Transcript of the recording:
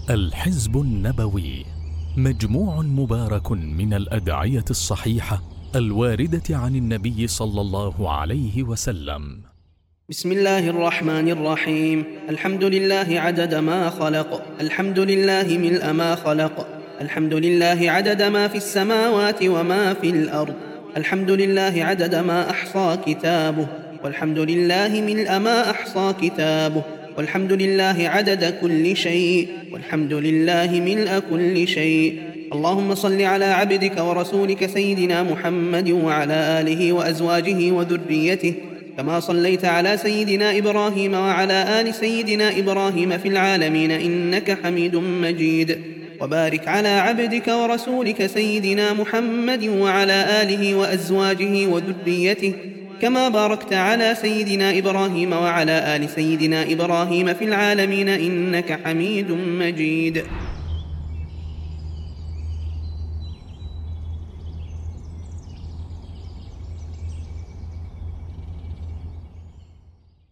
الحزب النبوي مجموع مبارك من الأدعية الصحيحة الواردة عن النبي صلى الله عليه وسلم. بسم الله الرحمن الرحيم. الحمد لله عدد ما خلق، الحمد لله ملء ما خلق، الحمد لله عدد ما في السماوات وما في الأرض، الحمد لله عدد ما أحصى كتابه، والحمد لله ملء ما أحصى كتابه، والحمد لله عدد كل شيء، والحمد لله ملء كل شيء. اللهم صل على عبدك ورسولك سيدنا محمد وعلى آله وأزواجه وذريته، كما صليت على سيدنا إبراهيم وعلى آل سيدنا إبراهيم في العالمين إنك حميد مجيد. وبارك على عبدك ورسولك سيدنا محمد وعلى آله وأزواجه وذريته، كما باركت على سيدنا إبراهيم وعلى آل سيدنا إبراهيم في العالمين إنك حميد مجيد.